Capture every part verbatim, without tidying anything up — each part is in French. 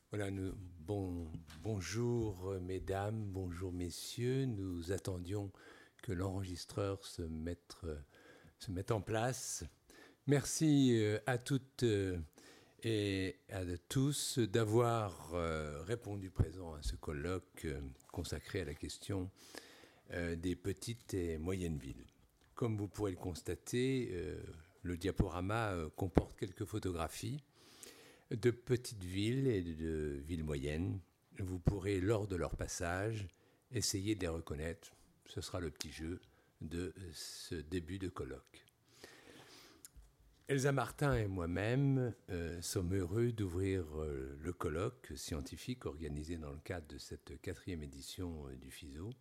Voilà, nous, bon, bonjour mesdames, bonjour messieurs. Nous attendions que l'enregistreur se mette, se mette en place. Merci à toutes et à tous d'avoir répondu présent à ce colloque consacré à la question des petites et moyennes villes. Comme vous pourrez le constater, le diaporama comporte quelques photographies de petites villes et de villes moyennes. Vous pourrez, lors de leur passage, essayer de les reconnaître. Ce sera le petit jeu de ce début de colloque. Elsa Martin et moi-même euh, sommes heureux d'ouvrir euh, le colloque scientifique organisé dans le cadre de cette quatrième édition euh, du FISO.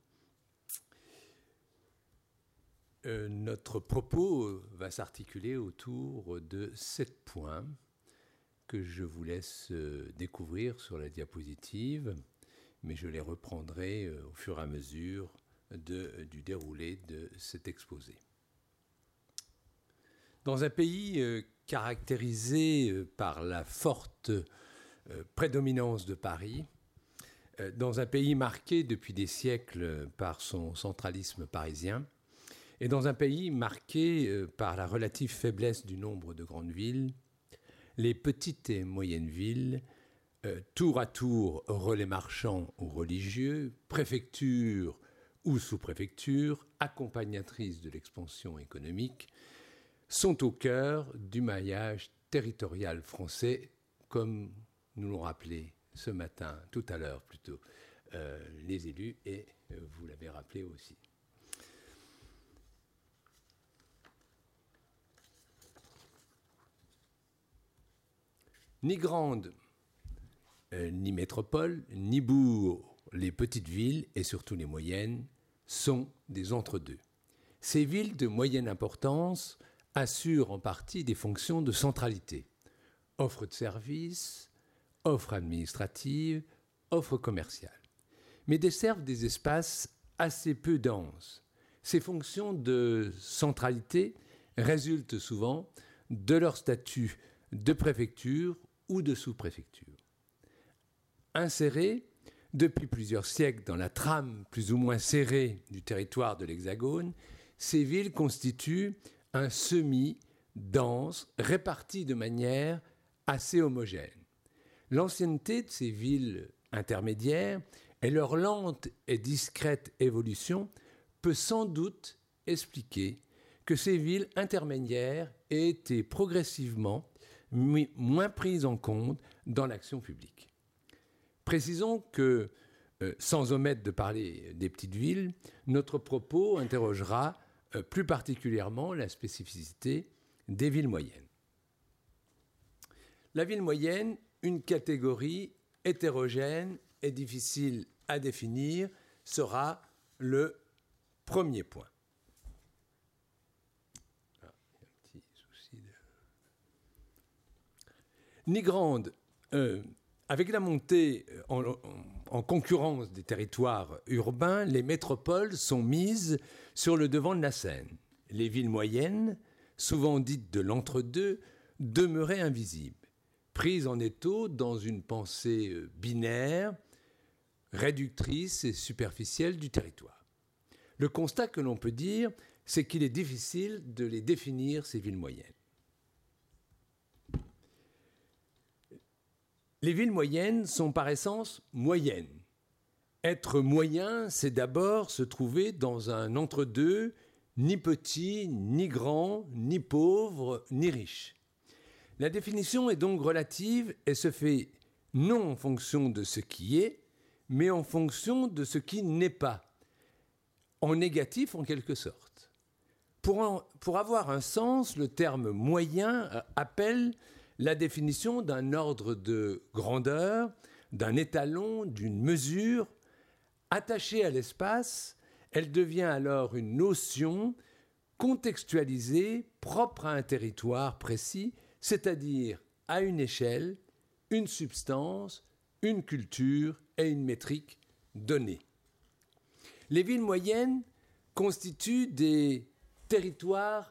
Euh, notre propos va s'articuler autour de sept points que je vous laisse découvrir sur la diapositive, mais je les reprendrai au fur et à mesure de, du déroulé de cet exposé. Dans un pays caractérisé par la forte prédominance de Paris, dans un pays marqué depuis des siècles par son centralisme parisien, et dans un pays marqué par la relative faiblesse du nombre de grandes villes, les petites et moyennes villes, euh, tour à tour relais marchands ou religieux, préfectures ou sous-préfectures, accompagnatrices de l'expansion économique, sont au cœur du maillage territorial français, comme nous l'ont rappelé ce matin, tout à l'heure plutôt, euh, les élus, et euh, vous l'avez rappelé aussi. Ni grande, euh, ni métropole, ni bourg, les petites villes, et surtout les moyennes, sont des entre-deux. Ces villes de moyenne importance assurent en partie des fonctions de centralité. Offre de services, offre administrative, offre commerciale. Mais desservent des espaces assez peu denses. Ces fonctions de centralité résultent souvent de leur statut de préfecture ou de sous-préfecture. Insérées depuis plusieurs siècles dans la trame plus ou moins serrée du territoire de l'Hexagone, ces villes constituent un semis dense réparti de manière assez homogène. L'ancienneté de ces villes intermédiaires et leur lente et discrète évolution peut sans doute expliquer que ces villes intermédiaires aient été progressivement moins prises en compte dans l'action publique. Précisons que, euh, sans omettre de parler des petites villes, notre propos interrogera euh, plus particulièrement la spécificité des villes moyennes. La ville moyenne, une catégorie hétérogène et difficile à définir, sera le premier point. Ni grande, euh, avec la montée en, en, en concurrence des territoires urbains, les métropoles sont mises sur le devant de la scène. Les villes moyennes, souvent dites de l'entre-deux, demeuraient invisibles, prises en étau dans une pensée binaire, réductrice et superficielle du territoire. Le constat que l'on peut dire, c'est qu'il est difficile de les définir, ces villes moyennes. Les villes moyennes sont par essence moyennes. Être moyen, c'est d'abord se trouver dans un entre-deux, ni petit, ni grand, ni pauvre, ni riche. La définition est donc relative et se fait non en fonction de ce qui est, mais en fonction de ce qui n'est pas, en négatif en quelque sorte. Pour, en, pour avoir un sens, le terme moyen appelle la définition d'un ordre de grandeur, d'un étalon, d'une mesure. Attachée à l'espace, elle devient alors une notion contextualisée, propre à un territoire précis, c'est-à-dire à une échelle, une substance, une culture et une métrique donnée. Les villes moyennes constituent des territoires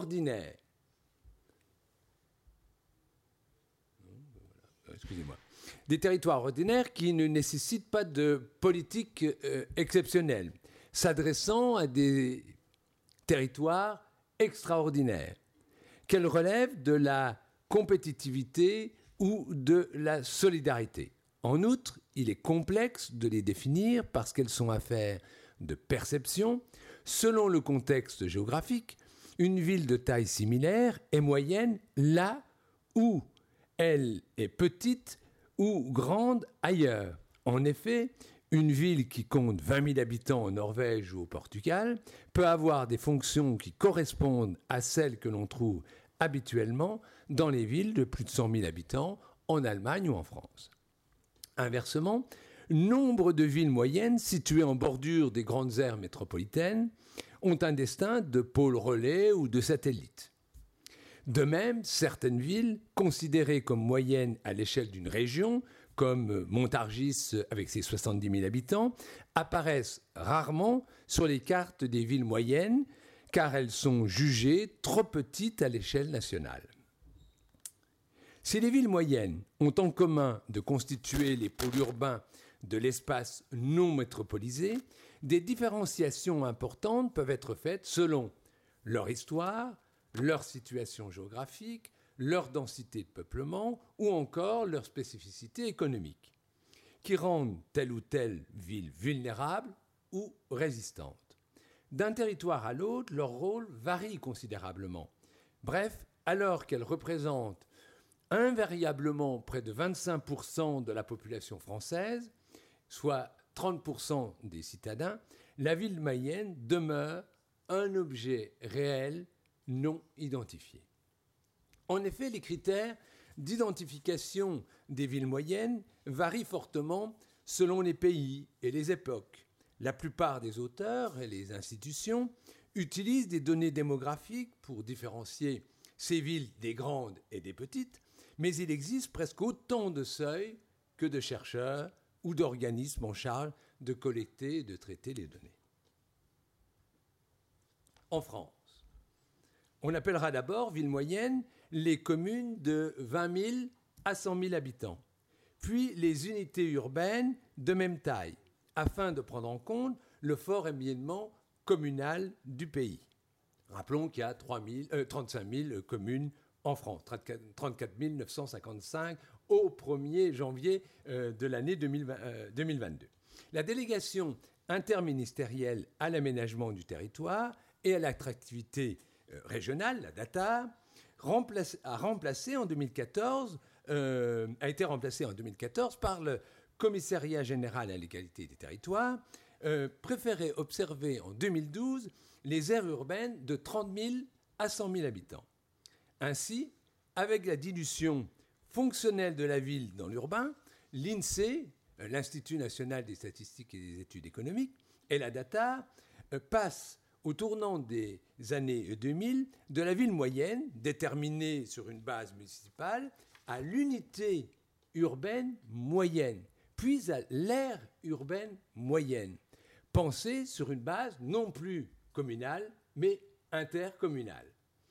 ordinaires. Excusez-moi. Des territoires ordinaires qui ne nécessitent pas de politique euh, exceptionnelle, s'adressant à des territoires extraordinaires, qu'elles relèvent de la compétitivité ou de la solidarité. En outre, il est complexe de les définir parce qu'elles sont affaires de perception. Selon le contexte géographique, une ville de taille similaire est moyenne là où elle est petite ou grande ailleurs. En effet, une ville qui compte vingt mille habitants en Norvège ou au Portugal peut avoir des fonctions qui correspondent à celles que l'on trouve habituellement dans les villes de plus de cent mille habitants en Allemagne ou en France. Inversement, nombre de villes moyennes situées en bordure des grandes aires métropolitaines ont un destin de pôle relais ou de satellite. De même, certaines villes, considérées comme moyennes à l'échelle d'une région, comme Montargis avec ses soixante-dix mille habitants, apparaissent rarement sur les cartes des villes moyennes car elles sont jugées trop petites à l'échelle nationale. Si les villes moyennes ont en commun de constituer les pôles urbains de l'espace non métropolisé, des différenciations importantes peuvent être faites selon leur histoire, leur situation géographique, leur densité de peuplement ou encore leur spécificité économique, qui rendent telle ou telle ville vulnérable ou résistante. D'un territoire à l'autre, leur rôle varie considérablement. Bref, alors qu'elles représentent invariablement près de vingt-cinq pour cent de la population française, soit trente pour cent des citadins, la ville moyenne demeure un objet réel non identifié. En effet, les critères d'identification des villes moyennes varient fortement selon les pays et les époques. La plupart des auteurs et les institutions utilisent des données démographiques pour différencier ces villes des grandes et des petites, mais il existe presque autant de seuils que de chercheurs ou d'organismes en charge de collecter et de traiter les données. En France, on appellera d'abord ville moyenne les communes de vingt mille à cent mille habitants, puis les unités urbaines de même taille, afin de prendre en compte le fort émiettement communal du pays. Rappelons qu'il y a trente-cinq mille communes en France, trente-quatre mille neuf cent cinquante-cinq au premier janvier de l'année deux mille vingt-deux. La délégation interministérielle à l'aménagement du territoire et à l'attractivité régionale, la DATAR, remplace, a, remplacé en deux mille quatorze, euh, a été remplacée en deux mille quatorze par le Commissariat général à l'égalité des territoires, euh, préférait observer en deux mille douze les aires urbaines de trente mille à cent mille habitants. Ainsi, avec la dilution fonctionnelle de la ville dans l'urbain, l'INSEE, l'Institut national des statistiques et des études économiques, et la DATAR euh, passent au tournant des années deux mille de la ville moyenne, déterminée sur une base municipale, à l'unité urbaine moyenne, puis à l'aire urbaine moyenne, pensée sur une base non plus communale, mais intercommunale.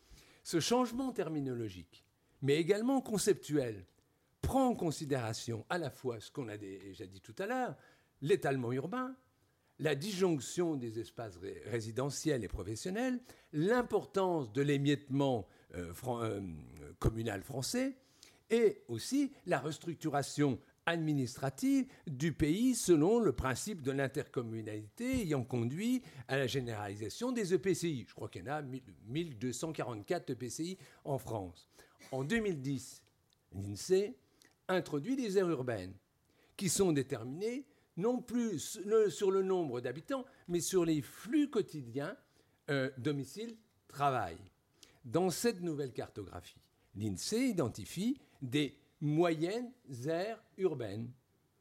Ce changement terminologique, mais également conceptuel, prend en considération à la fois ce qu'on a déjà dit tout à l'heure, l'étalement urbain, la disjonction des espaces ré- résidentiels et professionnels, l'importance de l'émiettement euh, fran- euh, communal français et aussi la restructuration administrative du pays selon le principe de l'intercommunalité ayant conduit à la généralisation des E P C I. Je crois qu'il y en a mille deux cent quarante-quatre E P C I en France. En deux mille dix, l'INSEE introduit des aires urbaines qui sont déterminées non plus sur le nombre d'habitants, mais sur les flux quotidiens euh, domicile-travail. Dans cette nouvelle cartographie, l'INSEE identifie des moyennes aires urbaines.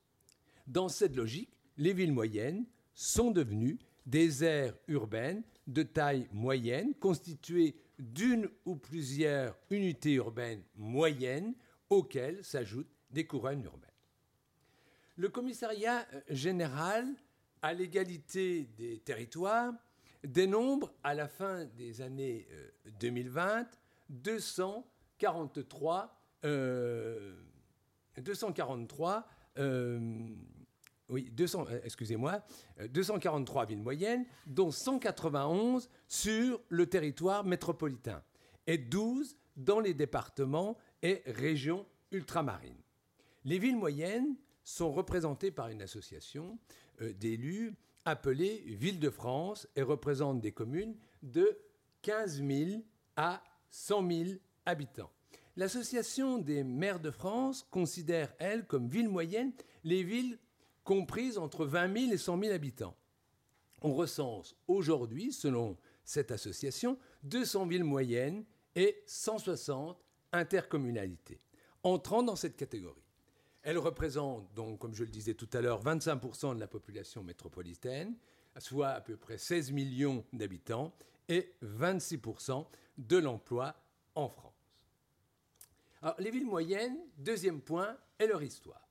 Dans cette logique, les villes moyennes sont devenues des aires urbaines de taille moyenne, constituées d'une ou plusieurs unités urbaines moyennes, auxquelles s'ajoutent des couronnes urbaines. Le commissariat général à l'égalité des territoires dénombre à la fin des années deux mille vingt deux cent quarante-trois euh, deux cent quarante-trois, euh, oui, deux cents, excusez-moi, deux cent quarante-trois villes moyennes, dont cent quatre-vingt-onze sur le territoire métropolitain et douze dans les départements et régions ultramarines. Les villes moyennes sont représentées par une association euh, d'élus appelée Ville-de-France et représentent des communes de quinze mille à cent mille habitants. L'association des maires de France considère, elle, comme villes moyennes, les villes comprises entre vingt mille et cent mille habitants. On recense aujourd'hui, selon cette association, deux cents villes moyennes et cent soixante intercommunalités, entrant dans cette catégorie. Elles représentent donc, comme je le disais tout à l'heure, vingt-cinq pour cent de la population métropolitaine, soit à peu près seize millions d'habitants, et vingt-six pour cent de l'emploi en France. Alors, les villes moyennes, deuxième point, est leur histoire.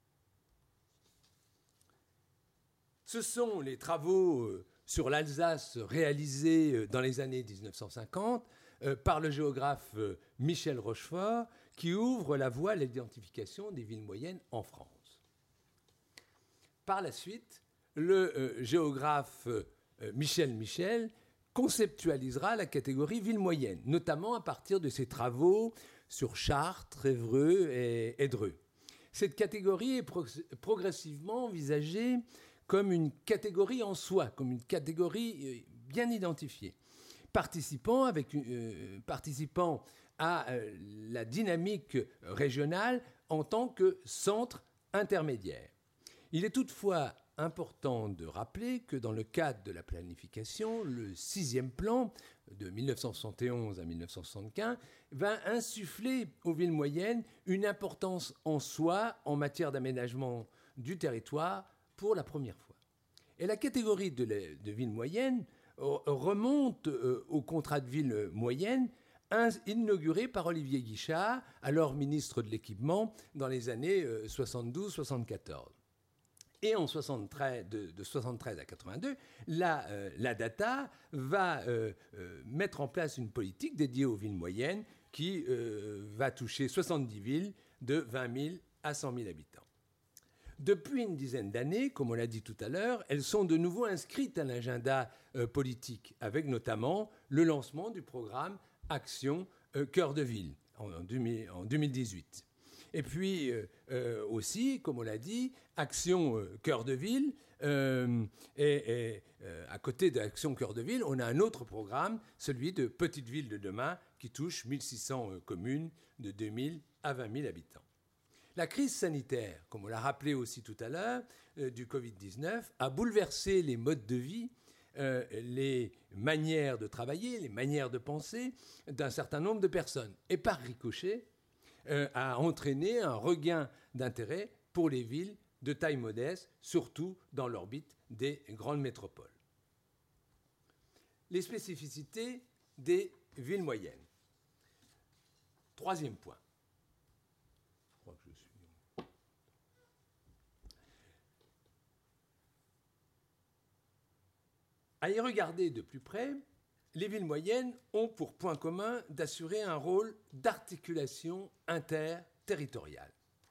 Ce sont les travaux sur l'Alsace réalisés dans les années mille neuf cent cinquante par le géographe Michel Rochefort qui ouvrent la voie à l'identification des villes moyennes en France. Par la suite, le géographe Michel Michel conceptualisera la catégorie ville moyenne, notamment à partir de ses travaux sur Chartres, Évreux et Édreux. Cette catégorie est pro- progressivement envisagée comme une catégorie en soi, comme une catégorie bien identifiée, participant, avec, euh, participant à euh, la dynamique régionale en tant que centre intermédiaire. Il est toutefois important de rappeler que dans le cadre de la planification, le sixième plan de mille neuf cent soixante et onze à mille neuf cent soixante-quinze va insuffler aux villes moyennes une importance en soi en matière d'aménagement du territoire pour la première fois. Et la catégorie de, la, de ville moyenne remonte euh, au contrat de ville moyenne inauguré par Olivier Guichard, alors ministre de l'Équipement, dans les années euh, soixante-douze soixante-quatorze. Et en soixante-treize, de, de soixante-treize à quatre-vingt-deux, la, euh, la DATA va euh, euh, mettre en place une politique dédiée aux villes moyennes qui euh, va toucher soixante-dix villes de vingt mille à cent mille habitants. Depuis une dizaine d'années, comme on l'a dit tout à l'heure, elles sont de nouveau inscrites à l'agenda euh, politique, avec notamment le lancement du programme Action euh, Cœur de Ville en, en, deux mille, en deux mille dix-huit. Et puis euh, euh, aussi, comme on l'a dit, Action euh, Cœur de Ville, euh, et, et euh, à côté d'Action Cœur de Ville, on a un autre programme, celui de Petites Villes de demain, qui touche mille six cents euh, communes de deux mille à vingt mille habitants. La crise sanitaire, comme on l'a rappelé aussi tout à l'heure, euh, du covid dix-neuf, a bouleversé les modes de vie, euh, les manières de travailler, les manières de penser d'un certain nombre de personnes. Et par ricochet, euh, a entraîné un regain d'intérêt pour les villes de taille modeste, surtout dans l'orbite des grandes métropoles. Les spécificités des villes moyennes. Troisième point. À y regarder de plus près, les villes moyennes ont pour point commun d'assurer un rôle d'articulation interterritoriale.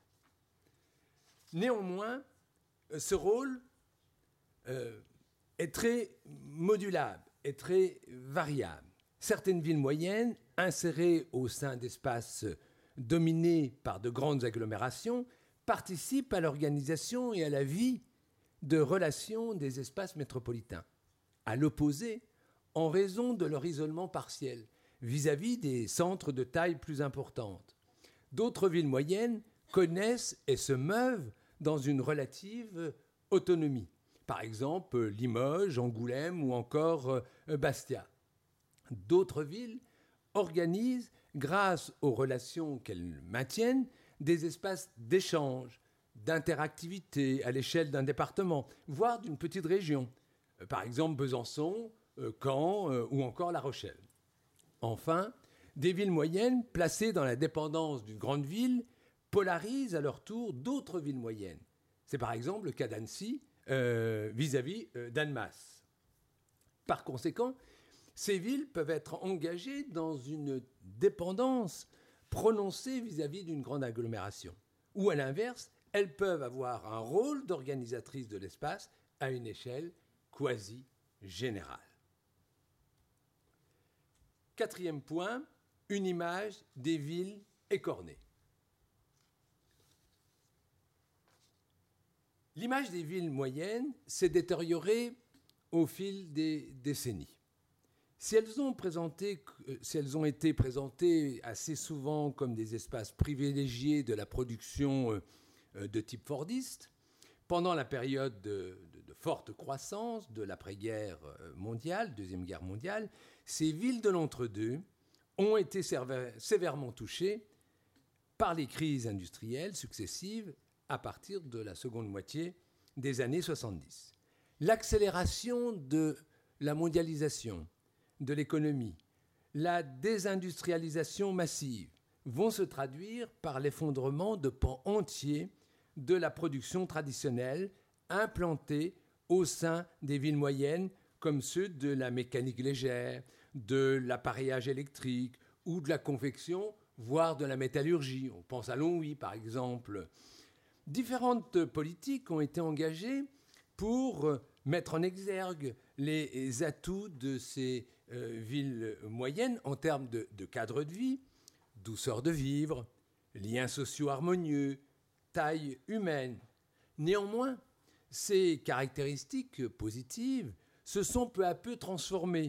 Néanmoins, ce rôle euh, est très modulable, est très variable. Certaines villes moyennes, insérées au sein d'espaces dominés par de grandes agglomérations, participent à l'organisation et à la vie de relations des espaces métropolitains. À l'opposé, en raison de leur isolement partiel vis-à-vis des centres de taille plus importante. D'autres villes moyennes connaissent et se meuvent dans une relative autonomie. Par exemple, Limoges, Angoulême ou encore Bastia. D'autres villes organisent, grâce aux relations qu'elles maintiennent, des espaces d'échange, d'interactivité à l'échelle d'un département, voire d'une petite région. Par exemple, Besançon, Caen ou encore La Rochelle. Enfin, des villes moyennes placées dans la dépendance d'une grande ville polarisent à leur tour d'autres villes moyennes. C'est par exemple le cas d'Annecy euh, vis-à-vis euh, d'Annemasse. Par conséquent, ces villes peuvent être engagées dans une dépendance prononcée vis-à-vis d'une grande agglomération. ou à l'inverse, elles peuvent avoir un rôle d'organisatrice de l'espace à une échelle quasi générale. Quatrième point, une image des villes écornées. L'image des villes moyennes s'est détériorée au fil des décennies. Si elles ont, présenté, si elles ont été présentées assez souvent comme des espaces privilégiés de la production de type fordiste, pendant la période de, de, de forte croissance de l'après-guerre mondiale, Deuxième Guerre mondiale, ces villes de l'entre-deux ont été sévèrement touchées par les crises industrielles successives à partir de la seconde moitié des années soixante-dix. L'accélération de la mondialisation de l'économie, la désindustrialisation massive vont se traduire par l'effondrement de pans entiers de la production traditionnelle implantée au sein des villes moyennes, comme ceux de la mécanique légère, de l'appareillage électrique ou de la confection, voire de la métallurgie. On pense à Longwy, par exemple. Différentes politiques ont été engagées pour mettre en exergue les atouts de ces euh, villes moyennes en termes de, de cadre de vie, douceur de vivre, liens sociaux harmonieux, taille humaine. Néanmoins, ces caractéristiques positives se sont peu à peu transformées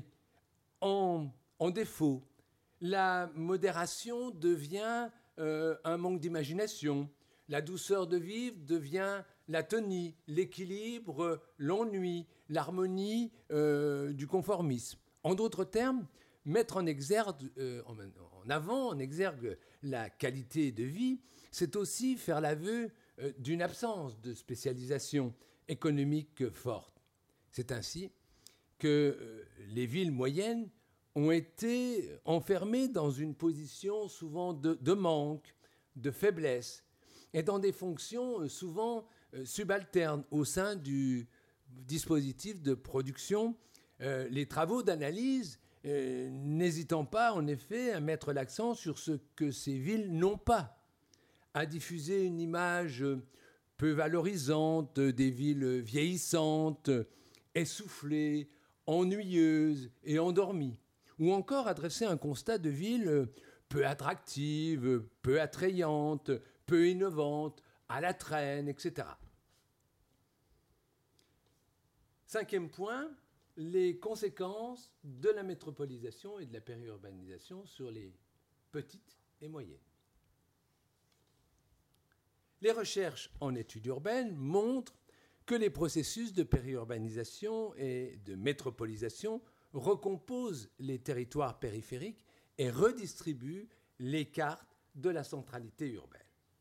en, en défauts. La modération devient euh, un manque d'imagination. La douceur de vivre devient l'atonie, l'équilibre, l'ennui, l'harmonie euh, du conformisme. En d'autres termes, mettre en exergue, euh, en avant, en exergue la qualité de vie, c'est aussi faire l'aveu euh, d'une absence de spécialisation économique forte. C'est ainsi que euh, les villes moyennes ont été enfermées dans une position souvent de, de manque, de faiblesse, et dans des fonctions souvent subalternes au sein du dispositif de production. Euh, les travaux d'analyse euh, n'hésitant pas, en effet, à mettre l'accent sur ce que ces villes n'ont pas, à diffuser une image peu valorisante des villes vieillissantes, essoufflées, ennuyeuses et endormies, ou encore à dresser un constat de villes peu attractives, peu attrayantes, peu innovantes, à la traîne, et cetera. Cinquième point, les conséquences de la métropolisation et de la périurbanisation sur les petites et moyennes. Les recherches en études urbaines montrent que les processus de périurbanisation et de métropolisation recomposent les territoires périphériques et redistribuent les cartes de la centralité urbaine.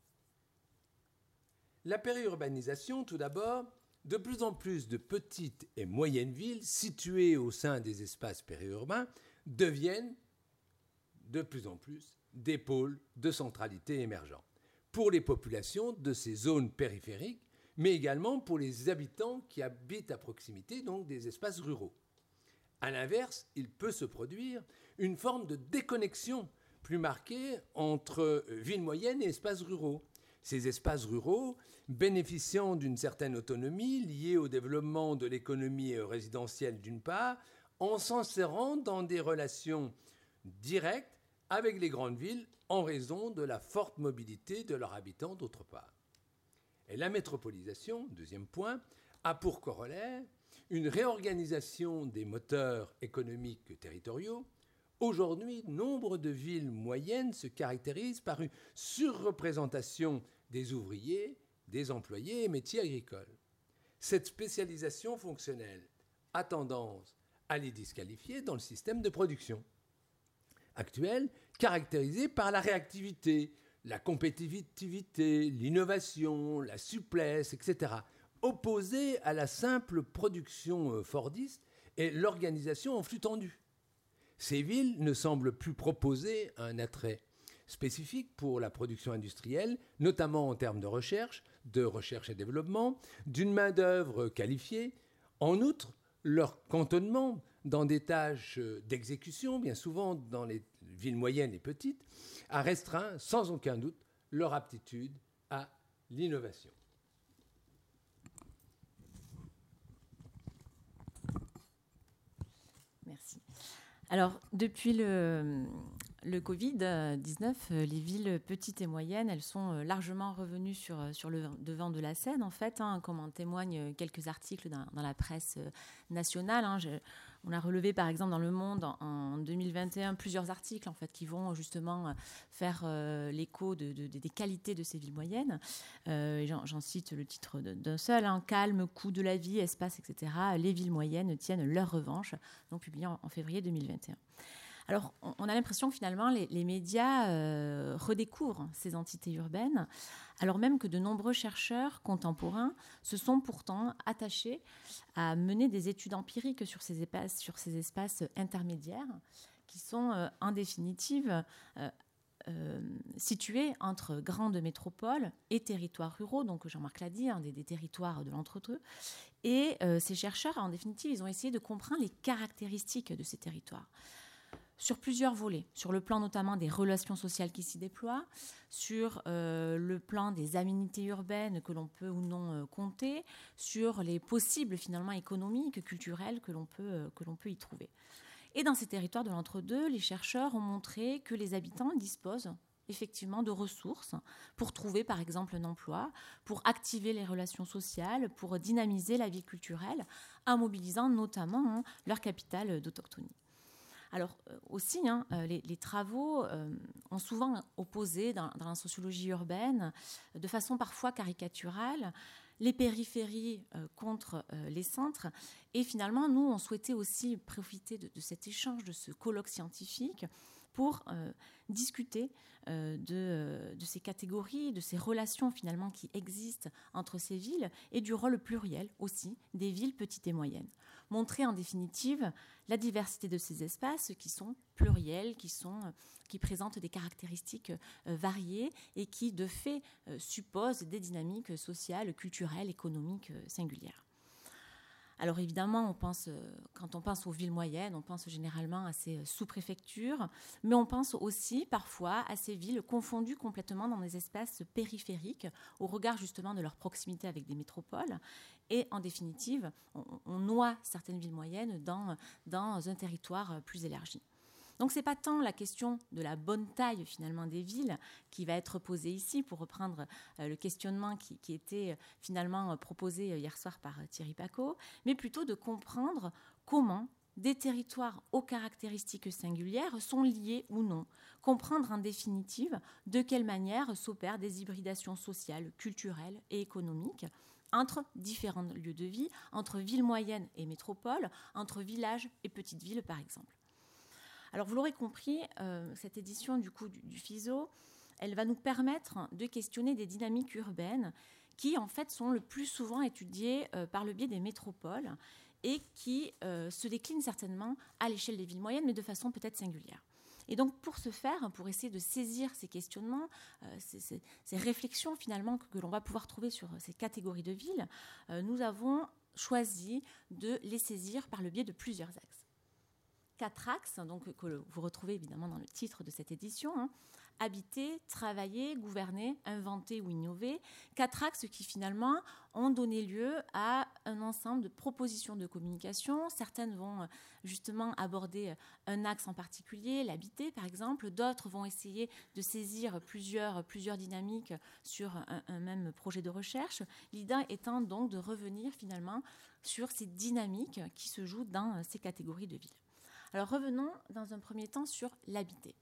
La périurbanisation, tout d'abord, de plus en plus de petites et moyennes villes situées au sein des espaces périurbains deviennent de plus en plus des pôles de centralité émergents pour les populations de ces zones périphériques, mais également pour les habitants qui habitent à proximité, donc des espaces ruraux. À l'inverse, il peut se produire une forme de déconnexion plus marquée entre villes moyennes et espaces ruraux. Ces espaces ruraux, bénéficiant d'une certaine autonomie liée au développement de l'économie résidentielle d'une part, en s'insérant dans des relations directes avec les grandes villes en raison de la forte mobilité de leurs habitants d'autre part. Et la métropolisation, deuxième point, a pour corollaire une réorganisation des moteurs économiques territoriaux. Aujourd'hui, nombre de villes moyennes se caractérisent par une surreprésentation des ouvriers, des employés et métiers agricoles. Cette spécialisation fonctionnelle a tendance à les disqualifier dans le système de production actuel, caractérisé par la réactivité, la compétitivité, l'innovation, la souplesse, et cetera, opposée à la simple production fordiste et l'organisation en flux tendu. Ces villes ne semblent plus proposer un attrait spécifique pour la production industrielle, notamment en termes de recherche, de recherche et développement, d'une main-d'œuvre qualifiée. En outre, leur cantonnement dans des tâches d'exécution, bien souvent dans les villes moyennes et petites, a restreint sans aucun doute leur aptitude à l'innovation. Merci. Alors, depuis le, le covid dix-neuf, les villes petites et moyennes, elles sont largement revenues sur, sur le devant de la scène, en fait, hein, comme en témoignent quelques articles dans, dans la presse nationale. Hein. Je, on a relevé, par exemple, dans Le Monde, en, en deux mille vingt et un, plusieurs articles, en fait, qui vont justement faire euh, l'écho de, de, de, des qualités de ces villes moyennes. Euh, j'en, j'en cite le titre d'un seul, hein, Calme, coût de la vie, espace, et cetera. Les villes moyennes tiennent leur revanche, donc publié en, en février deux mille vingt et un. Alors, on a l'impression que finalement, les, les médias euh, redécouvrent ces entités urbaines, alors même que de nombreux chercheurs contemporains se sont pourtant attachés à mener des études empiriques sur ces espaces, sur ces espaces intermédiaires qui sont, euh, en définitive, euh, euh, situés entre grandes métropoles et territoires ruraux, donc Jean-Marc l'a dit, hein, des, des territoires de l'entre-deux. Et euh, ces chercheurs, en définitive, ils ont essayé de comprendre les caractéristiques de ces territoires, sur plusieurs volets, sur le plan notamment des relations sociales qui s'y déploient, sur euh, le plan des aménités urbaines que l'on peut ou non euh, compter, sur les possibles finalement économiques, culturelles que l'on peut, euh, que l'on peut y trouver. Et dans ces territoires de l'entre-deux, les chercheurs ont montré que les habitants disposent effectivement de ressources pour trouver par exemple un emploi, pour activer les relations sociales, pour dynamiser la vie culturelle, en mobilisant notamment hein, leur capital d'autochtonie. Alors euh, aussi, hein, les, les travaux euh, ont souvent opposé dans, dans la sociologie urbaine, de façon parfois caricaturale, les périphéries euh, contre euh, les centres. Et finalement, nous, on souhaitait aussi profiter de, de cet échange, de ce colloque scientifique, pour euh, discuter euh, de, de ces catégories, de ces relations finalement qui existent entre ces villes et du rôle pluriel aussi des villes petites et moyennes. Montrer en définitive la diversité de ces espaces qui sont pluriels, qui, sont, qui présentent des caractéristiques euh, variées et qui de fait euh, supposent des dynamiques sociales, culturelles, économiques euh, singulières. Alors évidemment, on pense, quand on pense aux villes moyennes, on pense généralement à ces sous-préfectures, mais on pense aussi parfois à ces villes confondues complètement dans des espaces périphériques au regard justement de leur proximité avec des métropoles. Et en définitive, on, on noie certaines villes moyennes dans, dans un territoire plus élargi. Donc ce n'est pas tant la question de la bonne taille finalement des villes qui va être posée ici, pour reprendre euh, le questionnement qui, qui était euh, finalement euh, proposé euh, hier soir par euh, Thierry Pacaud, mais plutôt de comprendre comment des territoires aux caractéristiques singulières sont liés ou non. Comprendre en définitive de quelle manière s'opèrent des hybridations sociales, culturelles et économiques entre différents lieux de vie, entre villes moyennes et métropoles, entre villages et petites villes par exemple. Alors, vous l'aurez compris, euh, cette édition du, coup, du, du FISO, elle va nous permettre de questionner des dynamiques urbaines qui, en fait, sont le plus souvent étudiées euh, par le biais des métropoles et qui euh, se déclinent certainement à l'échelle des villes moyennes, mais de façon peut-être singulière. Et donc, pour ce faire, pour essayer de saisir ces questionnements, euh, ces, ces, ces réflexions, finalement, que, que l'on va pouvoir trouver sur ces catégories de villes, euh, nous avons choisi de les saisir par le biais de plusieurs axes. Quatre axes, donc, que vous retrouvez évidemment dans le titre de cette édition, hein. Habiter, travailler, gouverner, inventer ou innover. Quatre axes qui finalement ont donné lieu à un ensemble de propositions de communication. Certaines vont justement aborder un axe en particulier, l'habiter par exemple. D'autres vont essayer de saisir plusieurs, plusieurs dynamiques sur un, un même projet de recherche. L'idée étant donc de revenir finalement sur ces dynamiques qui se jouent dans ces catégories de villes. Alors revenons dans un premier temps sur l'habiter.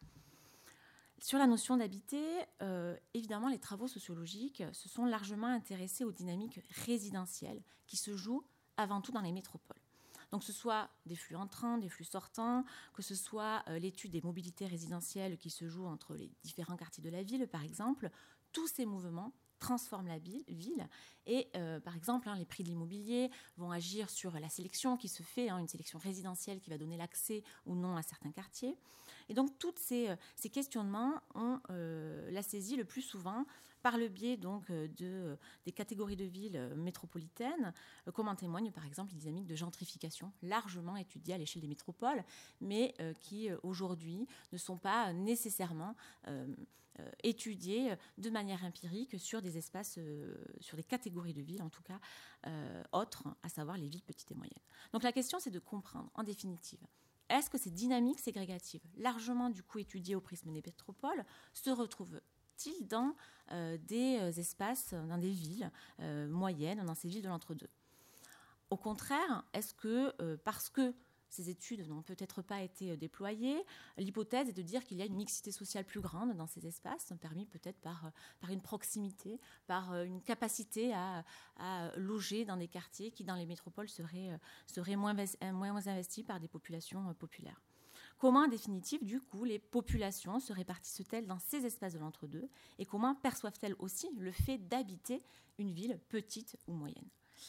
Sur la notion d'habiter, euh, évidemment, les travaux sociologiques se sont largement intéressés aux dynamiques résidentielles qui se jouent avant tout dans les métropoles. Donc que ce soit des flux entrants, des flux sortants, que ce soit euh, l'étude des mobilités résidentielles qui se jouent entre les différents quartiers de la ville, par exemple, tous ces mouvements transforment la ville et euh, par exemple hein, les prix de l'immobilier vont agir sur la sélection qui se fait, hein, une sélection résidentielle qui va donner l'accès ou non à certains quartiers. Et donc, tous ces, ces questionnements, on euh, la saisit le plus souvent par le biais donc, de, euh, des catégories de villes métropolitaines, euh, comme en témoignent par exemple les dynamiques de gentrification, largement étudiées à l'échelle des métropoles, mais euh, qui euh, aujourd'hui ne sont pas nécessairement euh, euh, étudiées de manière empirique sur des espaces, euh, sur des catégories de villes en tout cas, euh, autres, à savoir les villes petites et moyennes. Donc la question, c'est de comprendre, en définitive, est-ce que ces dynamiques ségrégatives, largement du coup étudiées au prisme des métropoles, se retrouvent-ils dans euh, des espaces, dans des villes euh, moyennes, dans ces villes de l'entre-deux? Au contraire, est-ce que, euh, parce que ces études n'ont peut-être pas été déployées, l'hypothèse est de dire qu'il y a une mixité sociale plus grande dans ces espaces, permis peut-être par, par une proximité, par une capacité à, à loger dans des quartiers qui, dans les métropoles, seraient, seraient moins, moins investis par des populations populaires. Comment, en définitive, du coup, les populations se répartissent-elles dans ces espaces de l'entre-deux et comment perçoivent-elles aussi le fait d'habiter une ville petite ou moyenne?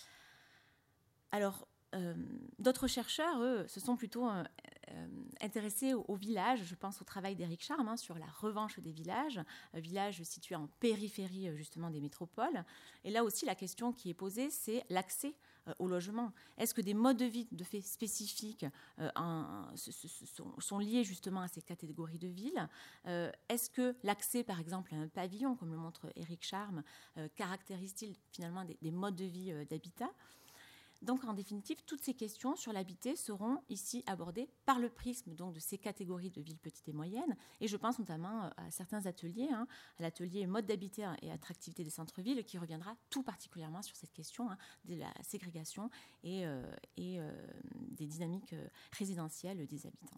Alors, Euh, d'autres chercheurs, eux, se sont plutôt euh, euh, intéressés aux, aux villages. Je pense au travail d'Éric Charme hein, sur la revanche des villages, euh, villages situés en périphérie justement des métropoles. Et là aussi, la question qui est posée, c'est l'accès euh, au logement. Est-ce que des modes de vie de fait spécifiques euh, en, se, se, sont, sont liés justement à ces catégories de villes? euh, Est-ce que l'accès, par exemple, à un pavillon, comme le montre Éric Charme, euh, caractérise-t-il finalement des, des modes de vie euh, d'habitat? Donc, en définitive, toutes ces questions sur l'habité seront ici abordées par le prisme donc, de ces catégories de villes petites et moyennes. Et je pense notamment à certains ateliers, hein, à l'atelier mode d'habiter et attractivité des centres-villes, qui reviendra tout particulièrement sur cette question hein, de la ségrégation et, euh, et euh, des dynamiques résidentielles des habitants.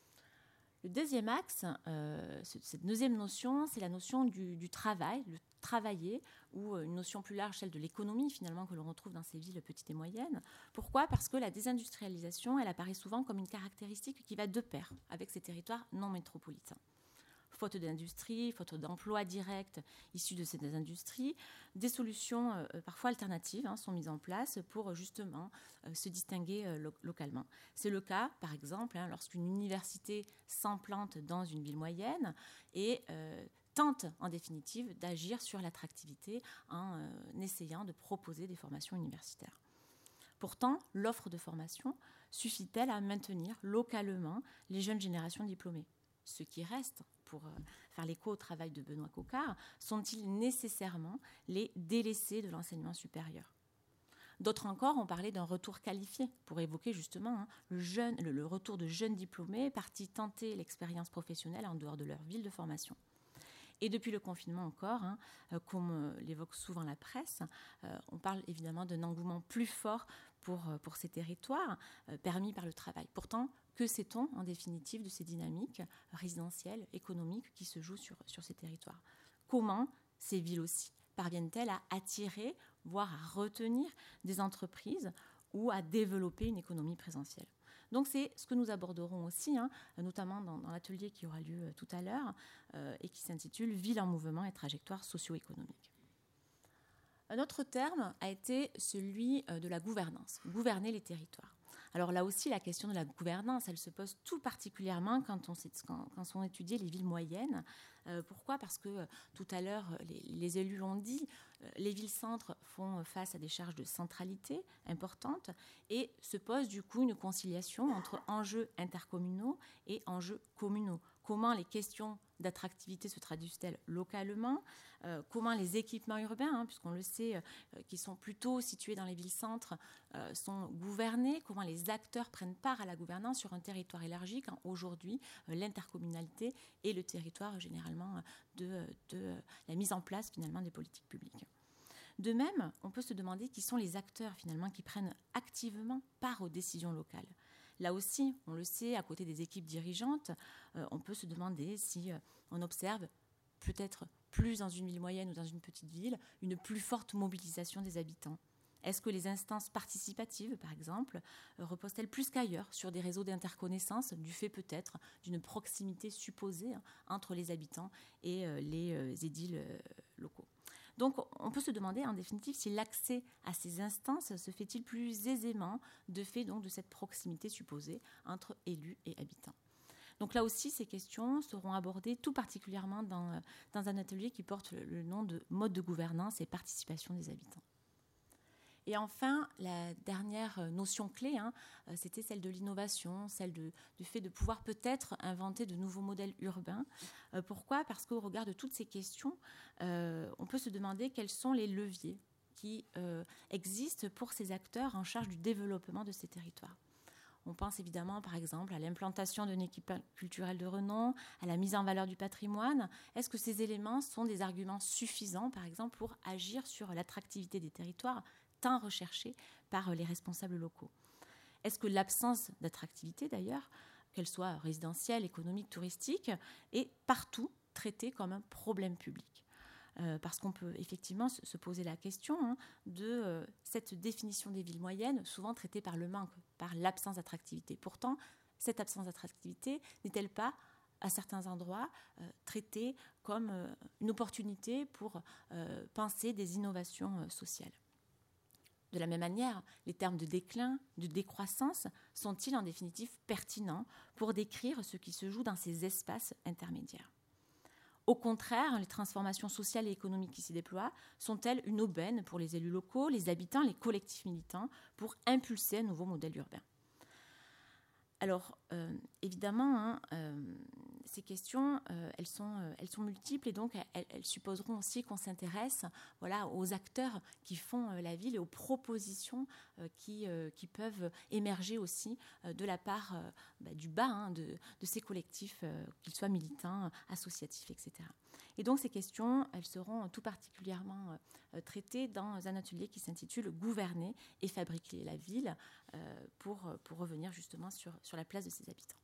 Le deuxième axe, euh, cette deuxième notion, c'est la notion du, du travail, le travailler, ou une notion plus large, celle de l'économie finalement que l'on retrouve dans ces villes petites et moyennes. Pourquoi ? Parce que la désindustrialisation, elle apparaît souvent comme une caractéristique qui va de pair avec ces territoires non métropolitains. Faute d'industrie, faute d'emplois directs issus de ces industries, des solutions euh, parfois alternatives hein, sont mises en place pour justement euh, se distinguer euh, lo- localement. C'est le cas, par exemple, hein, lorsqu'une université s'implante dans une ville moyenne et euh, tente en définitive d'agir sur l'attractivité en euh, essayant de proposer des formations universitaires. Pourtant, l'offre de formation suffit-elle à maintenir localement les jeunes générations diplômées ? Ceux qui restent, pour faire l'écho au travail de Benoît Coquart, sont-ils nécessairement les délaissés de l'enseignement supérieur ? D'autres encore ont parlé d'un retour qualifié pour évoquer justement hein, le, jeune, le, le retour de jeunes diplômés partis tenter l'expérience professionnelle en dehors de leur ville de formation. Et depuis le confinement encore, hein, comme euh, l'évoque souvent la presse, euh, on parle évidemment d'un engouement plus fort pour, euh, pour ces territoires, euh, permis par le travail. Pourtant, que sait-on en définitive de ces dynamiques résidentielles, économiques qui se jouent sur, sur ces territoires ? Comment ces villes aussi parviennent-elles à attirer, voire à retenir des entreprises ou à développer une économie présentielle ? Donc c'est ce que nous aborderons aussi, hein, notamment dans, dans l'atelier qui aura lieu euh, tout à l'heure euh, et qui s'intitule « Ville en mouvement et trajectoire socio-économique ». Un autre terme a été celui euh, de la gouvernance, gouverner les territoires. Alors là aussi, la question de la gouvernance, elle se pose tout particulièrement quand on, quand, quand on étudie les villes moyennes. Euh, pourquoi ? Parce que euh, tout à l'heure, les, les élus l'ont dit, euh, les villes-centres font face à des charges de centralité importantes et se pose du coup une conciliation entre enjeux intercommunaux et enjeux communaux. Comment les questions d'attractivité se traduisent-elles localement ? euh, Comment les équipements urbains, hein, puisqu'on le sait, euh, qui sont plutôt situés dans les villes-centres, euh, sont gouvernés ? Comment les acteurs prennent part à la gouvernance sur un territoire élargi quand aujourd'hui euh, l'intercommunalité est le territoire généralement de, de la mise en place finalement des politiques publiques. De même, on peut se demander qui sont les acteurs finalement qui prennent activement part aux décisions locales. Là aussi, on le sait, à côté des équipes dirigeantes, euh, on peut se demander si euh, on observe peut-être plus dans une ville moyenne ou dans une petite ville une plus forte mobilisation des habitants. Est-ce que les instances participatives, par exemple, euh, reposent-elles plus qu'ailleurs sur des réseaux d'interconnaissance du fait peut-être d'une proximité supposée hein, entre les habitants et euh, les euh, édiles euh, locaux ? Donc, on peut se demander, en définitive, si l'accès à ces instances se fait-il plus aisément de fait donc, de cette proximité supposée entre élus et habitants. Donc là aussi, ces questions seront abordées tout particulièrement dans, dans un atelier qui porte le, le nom de mode de gouvernance et participation des habitants. Et enfin, la dernière notion clé, hein, c'était celle de l'innovation, celle de, du fait de pouvoir peut-être inventer de nouveaux modèles urbains. Euh, pourquoi ? Parce qu'au regard de toutes ces questions, euh, on peut se demander quels sont les leviers qui euh, existent pour ces acteurs en charge du développement de ces territoires. On pense évidemment, par exemple, à l'implantation d'une équipe culturelle de renom, à la mise en valeur du patrimoine. Est-ce que ces éléments sont des arguments suffisants, par exemple, pour agir sur l'attractivité des territoires tant recherchés par les responsables locaux ? Est-ce que l'absence d'attractivité, d'ailleurs, qu'elle soit résidentielle, économique, touristique, est partout traitée comme un problème public ? Euh, parce qu'on peut effectivement se poser la question hein, de euh, cette définition des villes moyennes, souvent traitée par le manque, par l'absence d'attractivité. Pourtant, cette absence d'attractivité n'est-elle pas, à certains endroits, euh, traitée comme euh, une opportunité pour euh, penser des innovations euh, sociales ? De la même manière, les termes de déclin, de décroissance, sont-ils en définitive pertinents pour décrire ce qui se joue dans ces espaces intermédiaires ? Au contraire, les transformations sociales et économiques qui s'y déploient sont-elles une aubaine pour les élus locaux, les habitants, les collectifs militants pour impulser un nouveau modèle urbain ? Alors, euh, évidemment, hein, euh, ces questions, euh, elles sont, euh, elles sont multiples et donc elles, elles supposeront aussi qu'on s'intéresse voilà, aux acteurs qui font euh, la ville et aux propositions euh, qui, euh, qui peuvent émerger aussi euh, de la part euh, bah, du bas hein, de, de ces collectifs, euh, qu'ils soient militants, associatifs, et cetera. Et donc ces questions, elles seront tout particulièrement euh, traitées dans un atelier qui s'intitule « Gouverner et fabriquer la ville euh, » pour, pour revenir justement sur, sur la place de ses habitants.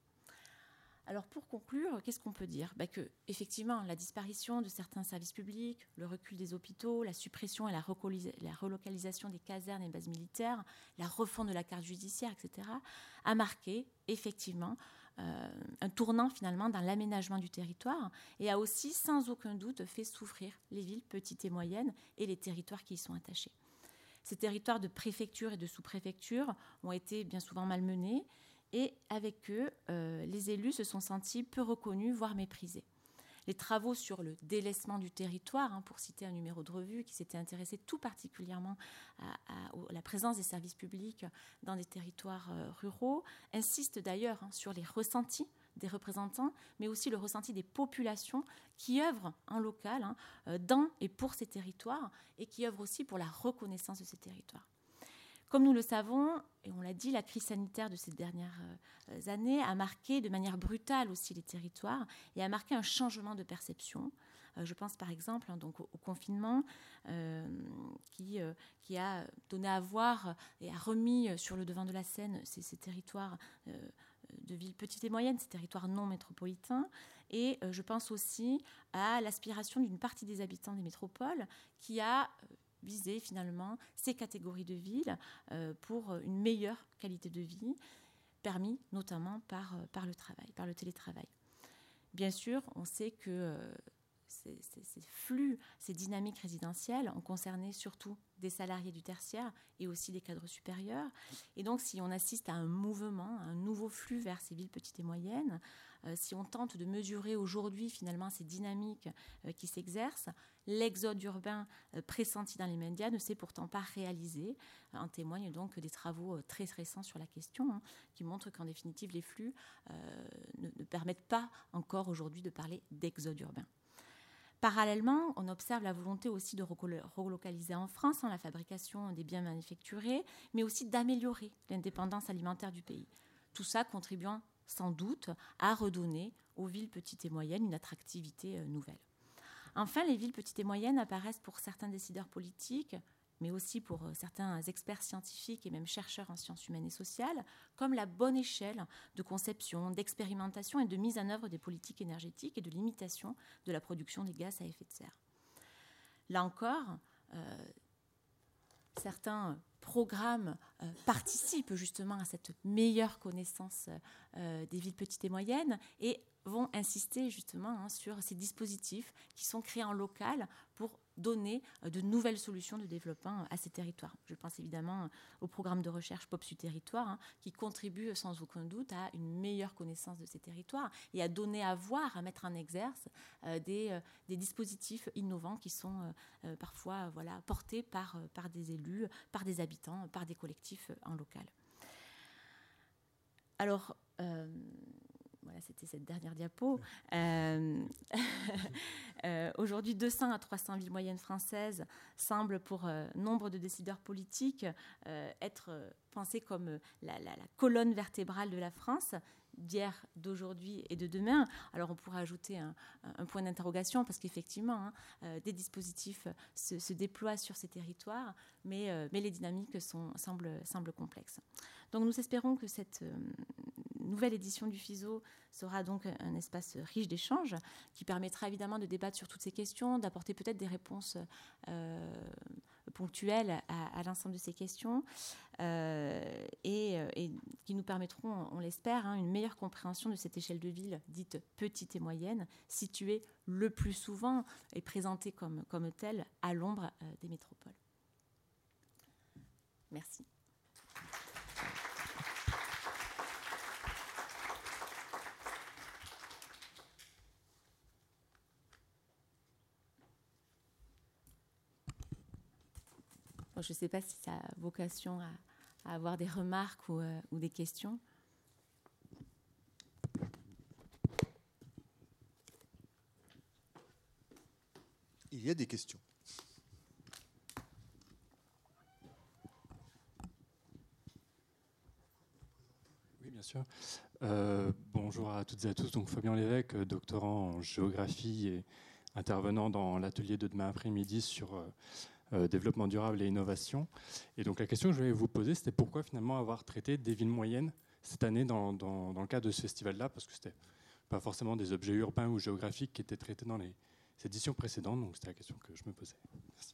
Alors pour conclure, qu'est-ce qu'on peut dire ? Ben que, effectivement, la disparition de certains services publics, le recul des hôpitaux, la suppression et la, la relocalisation des casernes et bases militaires, la refonte de la carte judiciaire, et cetera, a marqué effectivement euh, un tournant finalement dans l'aménagement du territoire et a aussi sans aucun doute fait souffrir les villes petites et moyennes et les territoires qui y sont attachés. Ces territoires de préfecture et de sous-préfecture ont été bien souvent malmenés et avec eux, euh, les élus se sont sentis peu reconnus, voire méprisés. Les travaux sur le délaissement du territoire, hein, pour citer un numéro de revue qui s'était intéressé tout particulièrement à, à, à la présence des services publics dans des territoires euh, ruraux, insistent d'ailleurs hein, sur les ressentis des représentants, mais aussi le ressenti des populations qui œuvrent en local hein, dans et pour ces territoires et qui œuvrent aussi pour la reconnaissance de ces territoires. Comme nous le savons, et on l'a dit, la crise sanitaire de ces dernières euh, années a marqué de manière brutale aussi les territoires et a marqué un changement de perception. Euh, je pense par exemple hein, donc au, au confinement euh, qui, euh, qui a donné à voir et a remis sur le devant de la scène ces, ces territoires euh, de villes petites et moyennes, ces territoires non métropolitains. Et euh, je pense aussi à l'aspiration d'une partie des habitants des métropoles qui a euh, viser finalement ces catégories de villes euh, pour une meilleure qualité de vie, permis notamment par, par le travail, par le télétravail. Bien sûr, on sait que euh, ces, ces, ces flux, ces dynamiques résidentielles ont concerné surtout des salariés du tertiaire et aussi des cadres supérieurs. Et donc, si on assiste à un mouvement, à un nouveau flux vers ces villes petites et moyennes, euh, si on tente de mesurer aujourd'hui finalement ces dynamiques euh, qui s'exercent, l'exode urbain euh, pressenti dans les médias ne s'est pourtant pas réalisé. Euh, en témoignent donc des travaux euh, très récents sur la question, hein, qui montrent qu'en définitive, les flux euh, ne, ne permettent pas encore aujourd'hui de parler d'exode urbain. Parallèlement, on observe la volonté aussi de relocaliser en France hein, la fabrication des biens manufacturés, mais aussi d'améliorer l'indépendance alimentaire du pays. Tout ça contribuant sans doute à redonner aux villes petites et moyennes une attractivité euh, nouvelle. Enfin, les villes petites et moyennes apparaissent pour certains décideurs politiques, mais aussi pour euh, certains experts scientifiques et même chercheurs en sciences humaines et sociales, comme la bonne échelle de conception, d'expérimentation et de mise en œuvre des politiques énergétiques et de limitation de la production des gaz à effet de serre. Là encore, euh, certains programme euh, participe justement à cette meilleure connaissance euh, des villes petites et moyennes et vont insister justement hein, sur ces dispositifs qui sont créés en local pour donner euh, de nouvelles solutions de développement à ces territoires. Je pense évidemment euh, au programme de recherche POPSU Territoire hein, qui contribue sans aucun doute à une meilleure connaissance de ces territoires et à donner à voir, à mettre en exergue euh, des, euh, des dispositifs innovants qui sont euh, euh, parfois euh, voilà, portés par, euh, par des élus, par des habitants, par des collectifs euh, en local. Alors, euh, voilà, c'était cette dernière diapo. Euh, euh, Aujourd'hui, deux cents à trois cents villes moyennes françaises semblent, pour euh, nombre de décideurs politiques, euh, être pensées comme la, la, la colonne vertébrale de la France, d'hier, d'aujourd'hui et de demain. Alors, on pourrait ajouter un, un point d'interrogation, parce qu'effectivement, hein, euh, des dispositifs se, se déploient sur ces territoires, mais, euh, mais les dynamiques sont, semblent, semblent complexes. Donc, nous espérons que cette euh, nouvelle édition du FISO sera donc un espace riche d'échanges qui permettra évidemment de débattre sur toutes ces questions, d'apporter peut-être des réponses euh, ponctuelles à, à l'ensemble de ces questions euh, et, et qui nous permettront, on l'espère, hein, une meilleure compréhension de cette échelle de ville dite petite et moyenne, située le plus souvent et présentée comme, comme telle à l'ombre euh, des métropoles. Merci. Je ne sais pas si ça a vocation à, à avoir des remarques ou, euh, ou des questions. Il y a des questions. Oui, bien sûr. Euh, bonjour à toutes et à tous. Donc, Fabien Lévesque, doctorant en géographie et intervenant dans l'atelier de demain après-midi sur euh, Euh, développement durable et innovation. Et donc la question que je voulais vous poser, c'était pourquoi finalement avoir traité des villes moyennes cette année dans, dans, dans le cadre de ce festival-là, parce que c'était pas forcément des objets urbains ou géographiques qui étaient traités dans les éditions précédentes. Donc c'était la question que je me posais. Merci.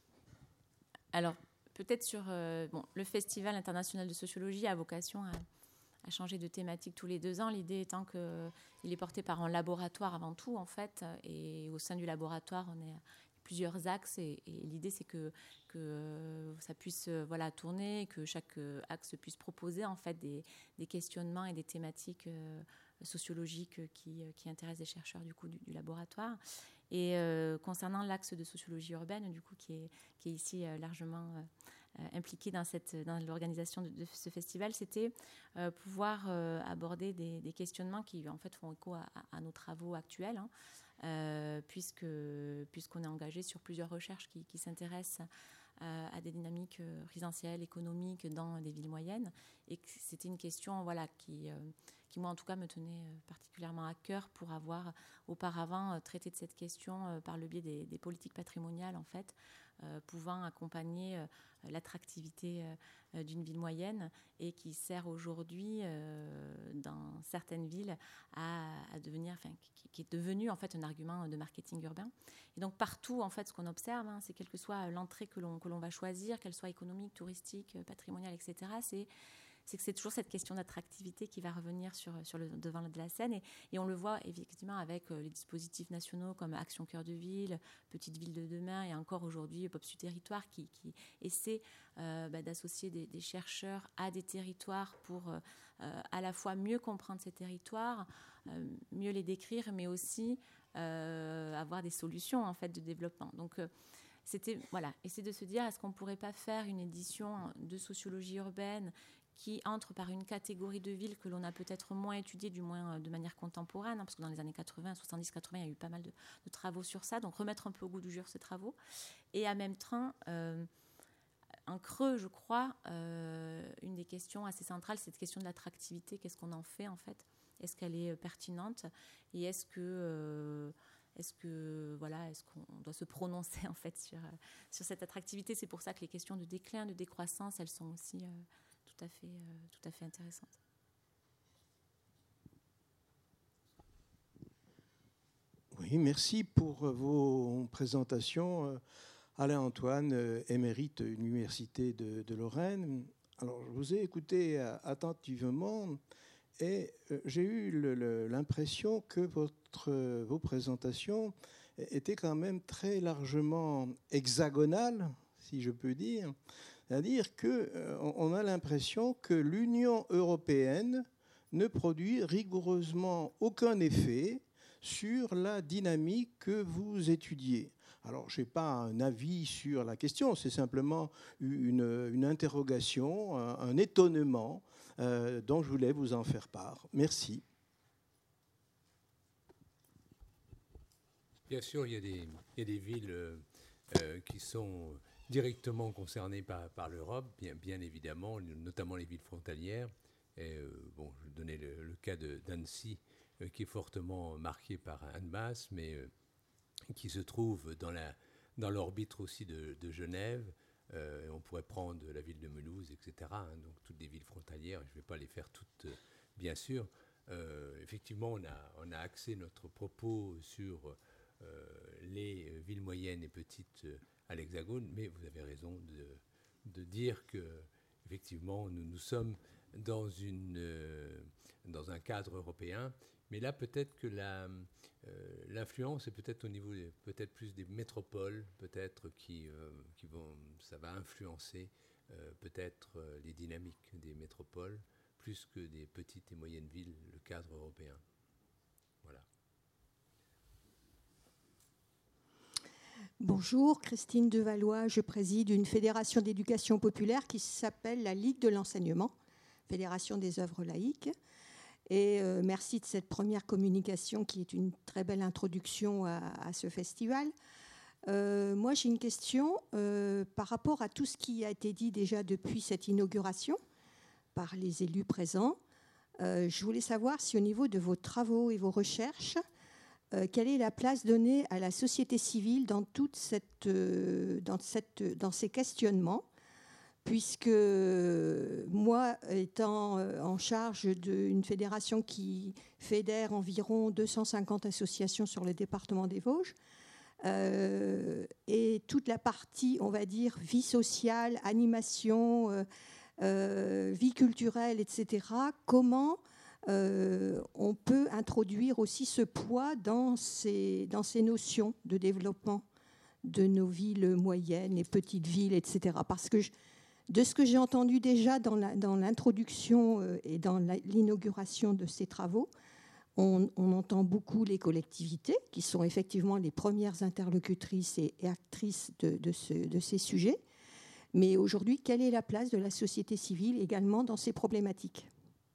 Alors peut-être sur euh, bon, le Festival international de sociologie a vocation à, à changer de thématique tous les deux ans. L'idée étant qu'il est porté par un laboratoire avant tout en fait, et au sein du laboratoire on est plusieurs axes et, et l'idée c'est que, que ça puisse voilà, tourner, que chaque axe puisse proposer en fait des, des questionnements et des thématiques euh, sociologiques qui, qui intéressent les chercheurs du coup du, du laboratoire. Et euh, concernant l'axe de sociologie urbaine du coup qui est, qui est ici euh, largement euh, impliqué dans, cette, dans l'organisation de, de ce festival, c'était euh, pouvoir euh, aborder des, des questionnements qui en fait font écho à, à nos travaux actuels. Hein. Euh, puisque, puisqu'on est engagé sur plusieurs recherches qui, qui s'intéressent euh, à des dynamiques résidentielles, économiques dans des villes moyennes, et que c'était une question voilà, qui, euh, qui, moi en tout cas, me tenait particulièrement à cœur pour avoir auparavant traité de cette question euh, par le biais des, des politiques patrimoniales, en fait, euh, pouvant accompagner euh, l'attractivité euh, d'une ville moyenne et qui sert aujourd'hui euh, dans certaines villes à, à devenir, enfin, qui, qui est devenu en fait un argument de marketing urbain. Et donc partout, en fait, ce qu'on observe, hein, c'est quelle que soit l'entrée que l'on, que l'on va choisir, qu'elle soit économique, touristique, patrimoniale, et cetera, c'est c'est que c'est toujours cette question d'attractivité qui va revenir sur, sur le devant de la scène. Et, et on le voit effectivement avec les dispositifs nationaux comme Action Cœur de Ville, Petite Ville de Demain et encore aujourd'hui POPSU Territoire qui, qui essaie euh, bah, d'associer des, des chercheurs à des territoires pour euh, à la fois mieux comprendre ces territoires, euh, mieux les décrire, mais aussi euh, avoir des solutions en fait, de développement. Donc, euh, c'était voilà, essayer de se dire est-ce qu'on ne pourrait pas faire une édition de sociologie urbaine qui entre par une catégorie de villes que l'on a peut-être moins étudiée, du moins de manière contemporaine, hein, parce que dans les années quatre-vingts, soixante-dix quatre-vingts, il y a eu pas mal de, de travaux sur ça, donc remettre un peu au goût du jour ces travaux. Et à même temps, euh, en creux, je crois, euh, une des questions assez centrales, c'est cette question de l'attractivité. Qu'est-ce qu'on en fait, en fait ? Est-ce qu'elle est pertinente ? Et est-ce que... Euh, Est-ce que voilà, est-ce qu'on doit se prononcer en fait sur, sur cette attractivité ? C'est pour ça que les questions de déclin, de décroissance, elles sont aussi euh, tout à fait, euh, tout à fait intéressantes. Oui, merci pour vos présentations Alain Antoine, euh, émérite Université de, de Lorraine. Alors, je vous ai écouté euh, attentivement et euh, j'ai eu le, le, l'impression que votre, euh, vos présentations étaient quand même très largement hexagonales, si je peux dire. C'est-à-dire qu'on euh, a l'impression que l'Union européenne ne produit rigoureusement aucun effet sur la dynamique que vous étudiez. Alors, je n'ai pas un avis sur la question, c'est simplement une, une interrogation, un, un étonnement euh, dont je voulais vous en faire part. Merci. Bien sûr, il y a des, il y a des villes euh, euh, qui sont directement concernées par, par l'Europe, bien, bien évidemment, notamment les villes frontalières. Et, euh, bon, je donnais le, le cas de, d'Annecy, euh, qui est fortement marqué par Annemasse, mais euh, qui se trouve dans, la, dans l'orbite aussi de, de Genève. Euh, on pourrait prendre la ville de Mulhouse, et cetera. Hein, donc toutes les villes frontalières, je ne vais pas les faire toutes, euh, bien sûr. Euh, effectivement, on a, on a axé notre propos sur euh, les villes moyennes et petites euh, à l'Hexagone, mais vous avez raison de, de dire que, effectivement, nous, nous sommes dans, une, euh, dans un cadre européen. Mais là, peut-être que la, euh, l'influence est peut-être au niveau, des, peut-être plus des métropoles, peut-être qui, euh, qui vont, ça va influencer euh, peut-être euh, les dynamiques des métropoles plus que des petites et moyennes villes, le cadre européen. Voilà. Bonjour, Christine Devallois, je préside une fédération d'éducation populaire qui s'appelle la Ligue de l'enseignement, Fédération des œuvres laïques. Et euh, merci de cette première communication qui est une très belle introduction à, à ce festival. Euh, moi, j'ai une question euh, par rapport à tout ce qui a été dit déjà depuis cette inauguration par les élus présents. Euh, je voulais savoir si au niveau de vos travaux et vos recherches, euh, quelle est la place donnée à la société civile dans, toute cette, euh, dans, cette, dans ces questionnements, puisque moi, étant en charge d'une fédération qui fédère environ deux cent cinquante associations sur le département des Vosges, euh, et toute la partie, on va dire, vie sociale, animation, euh, euh, vie culturelle, et cetera, comment euh, on peut introduire aussi ce poids dans ces, dans ces notions de développement de nos villes moyennes et petites villes, et cetera. Parce que je, de ce que j'ai entendu déjà dans, la, dans l'introduction euh, et dans la, l'inauguration de ces travaux, on, on entend beaucoup les collectivités, qui sont effectivement les premières interlocutrices et, et actrices de, de, ce, de ces sujets. Mais aujourd'hui, quelle est la place de la société civile également dans ces problématiques ?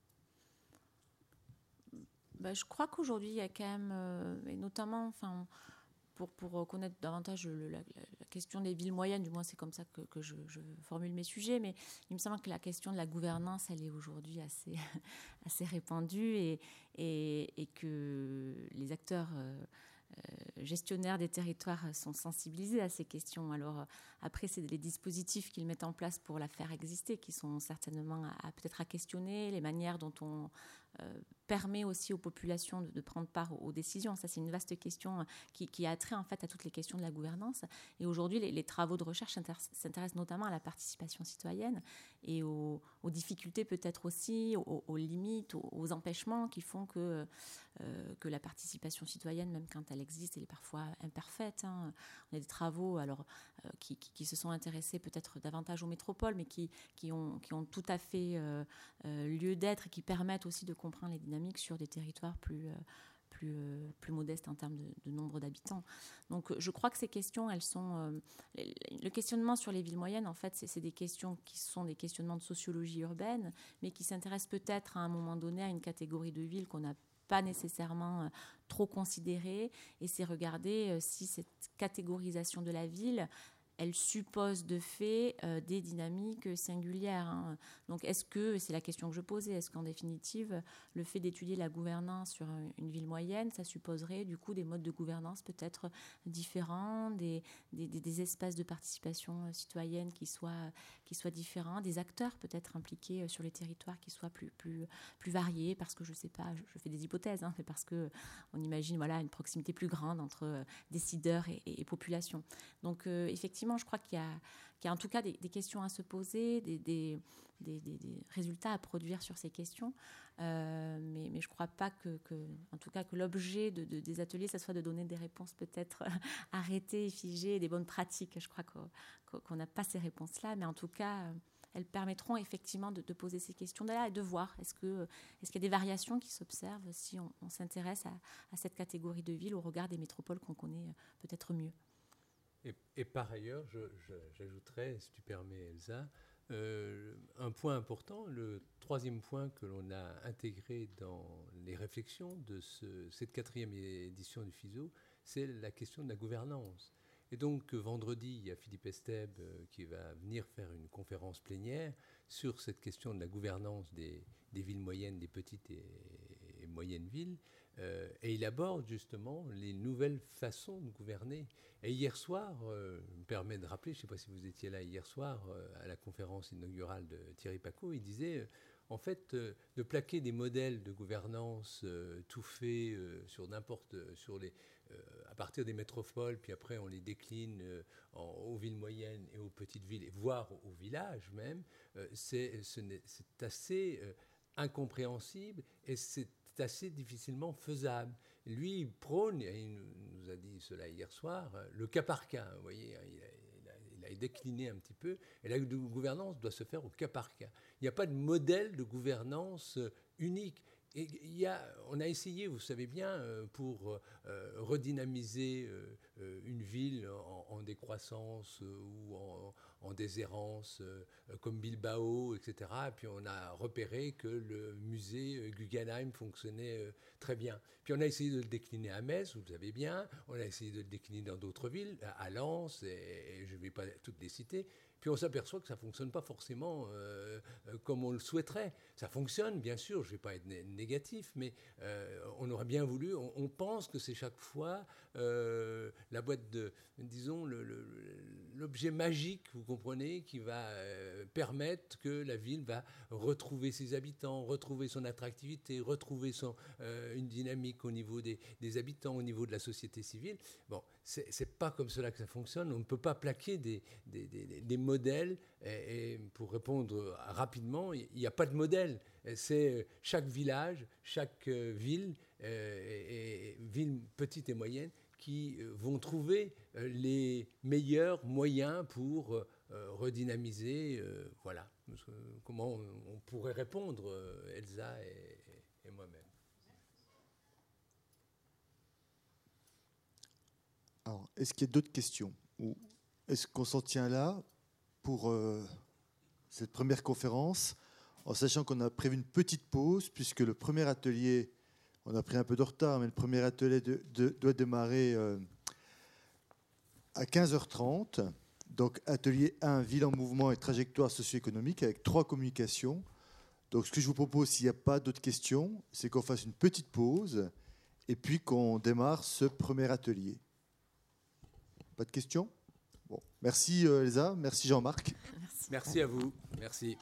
Ben, je crois qu'aujourd'hui, il y a quand même, euh, et notamment, enfin, Pour, pour connaître davantage le, la, la question des villes moyennes, du moins c'est comme ça que, que je, je formule mes sujets, mais il me semble que la question de la gouvernance, elle est aujourd'hui assez, assez répandue et, et, et que les acteurs euh, euh, gestionnaires des territoires sont sensibilisés à ces questions. Alors après, c'est les dispositifs qu'ils mettent en place pour la faire exister qui sont certainement à, à, peut-être à questionner, les manières dont on euh, permet aussi aux populations de, de prendre part aux, aux décisions. Ça, c'est une vaste question qui, qui a trait en fait à toutes les questions de la gouvernance. Et aujourd'hui, les, les travaux de recherche s'intéressent notamment à la participation citoyenne et aux, aux difficultés peut-être aussi, aux, aux limites, aux, aux empêchements qui font que, euh, que la participation citoyenne, même quand elle existe, elle est parfois imparfaite. Hein. On a des travaux alors, euh, qui, qui, qui se sont intéressés peut-être davantage aux métropoles, mais qui, qui, ont, qui ont tout à fait euh, euh, lieu d'être et qui permettent aussi de comprendre les dynamiques sur des territoires plus, euh, plus, euh, plus modestes en termes de, de nombre d'habitants. Donc je crois que ces questions, elles sont... Euh, le questionnement sur les villes moyennes, en fait, c'est, c'est des questions qui sont des questionnements de sociologie urbaine, mais qui s'intéressent peut-être à un moment donné à une catégorie de villes qu'on a pas nécessairement euh, trop considérée, et c'est regarder euh, si cette catégorisation de la ville, elle suppose de fait euh, des dynamiques singulières. Hein. Donc est-ce que, c'est la question que je posais, est-ce qu'en définitive, le fait d'étudier la gouvernance sur une ville moyenne, ça supposerait du coup des modes de gouvernance peut-être différents, des, des, des espaces de participation citoyenne qui soient, qui soient différents, des acteurs peut-être impliqués sur les territoires qui soient plus, plus, plus variés, parce que je ne sais pas, je, je fais des hypothèses, hein, mais parce qu'on imagine voilà, une proximité plus grande entre décideurs et, et, et population. Donc euh, effectivement, effectivement, je crois qu'il y a, qu'il y a en tout cas des, des questions à se poser, des, des, des, des, des résultats à produire sur ces questions. Euh, mais, mais je ne crois pas que, que, en tout cas, que l'objet de, de, des ateliers, ça soit de donner des réponses peut-être arrêtées, figées, des bonnes pratiques. Je crois qu'on, qu'on n'a pas ces réponses-là, mais en tout cas, elles permettront effectivement de, de poser ces questions-là et de voir est-ce, que, est-ce qu'il y a des variations qui s'observent si on, on s'intéresse à, à cette catégorie de villes au regard des métropoles qu'on connaît peut-être mieux. Et, et par ailleurs, je, je, j'ajouterais, si tu permets Elsa, Euh, un point important, le troisième point que l'on a intégré dans les réflexions de ce, cette quatrième édition du FISO, c'est la question de la gouvernance. Et donc vendredi, il y a Philippe Estèbe euh, qui va venir faire une conférence plénière sur cette question de la gouvernance des, des villes moyennes, des petites et, et moyennes villes. Euh, et il aborde justement les nouvelles façons de gouverner. Et hier soir, euh, je me permets de rappeler, je ne sais pas si vous étiez là hier soir, euh, à la conférence inaugurale de Thierry Pacaud, il disait, euh, en fait, euh, de plaquer des modèles de gouvernance euh, tout faits euh, sur n'importe, sur les, euh, à partir des métropoles, puis après on les décline euh, en, aux villes moyennes et aux petites villes, et voire aux villages même, euh, c'est, ce c'est assez euh, incompréhensible et c'est assez difficilement faisable. Lui, il prône, et il nous a dit cela hier soir, le cas par cas. Vous voyez, il a, il a, il a décliné un petit peu. Et la gouvernance doit se faire au cas par cas. Il n'y a pas de modèle de gouvernance unique. Et il y a, on a essayé, vous savez bien, pour euh, redynamiser euh, une ville en, en décroissance euh, ou en, en déshérence, euh, comme Bilbao, et cetera. Et puis on a repéré que le musée Guggenheim fonctionnait euh, très bien. Puis on a essayé de le décliner à Metz, vous le savez bien. On a essayé de le décliner dans d'autres villes, à Lens, et, et je ne vais pas toutes les citer. Puis on s'aperçoit que ça ne fonctionne pas forcément euh, comme on le souhaiterait. Ça fonctionne, bien sûr, je ne vais pas être né- négatif, mais euh, on aurait bien voulu, on, on pense que c'est chaque fois euh, la boîte de, disons, le, le, l'objet magique, vous comprenez, qui va euh, permettre que la ville va retrouver ses habitants, retrouver son attractivité, retrouver son, euh, une dynamique au niveau des, des habitants, au niveau de la société civile. Bon, c'est, c'est pas comme cela que ça fonctionne. On ne peut pas plaquer des, des, des, des modèles. Et, et pour répondre rapidement, il n'y a pas de modèle. C'est chaque village, chaque ville, euh, et, et ville petite et moyenne, qui vont trouver les meilleurs moyens pour euh, redynamiser. Euh, voilà. Comment on, on pourrait répondre, Elsa et, et moi-même. Alors, est-ce qu'il y a d'autres questions? Ou est-ce qu'on s'en tient là pour euh, cette première conférence, en sachant qu'on a prévu une petite pause, puisque le premier atelier, on a pris un peu de retard, mais le premier atelier de, de, doit démarrer euh, à quinze heures trente. Donc, atelier un, ville en mouvement et trajectoire socio-économique, avec trois communications. Donc, ce que je vous propose, s'il n'y a pas d'autres questions, c'est qu'on fasse une petite pause et puis qu'on démarre ce premier atelier. Pas de questions? Bon. Merci euh, Elsa, merci Jean-Marc. Merci. Merci à vous, merci.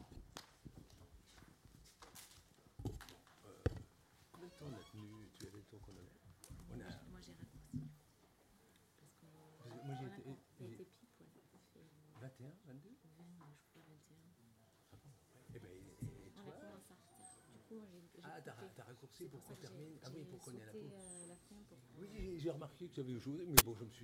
Euh, combien de temps on a tenu? Tu avais le temps qu'on avait? On a... Moi j'ai raccourci. Parce que Moi j'ai été, été... été pile, ouais, ça fait vingt et un, vingt-deux? vingt, je crois vingt et un. Ah bon? Eh ben, et, et On toi? a commencé en retard. Du coup, moi j'ai. j'ai Ah, t'as, coupé. t'as raccourci C'est pour pour qu'on ça que termine? j'ai- Ah oui, j'ai pour qu'on ait la sauté, pause. euh, la fin pour. Oui, j'ai, j'ai remarqué que tu avais joué, mais bon, je me suis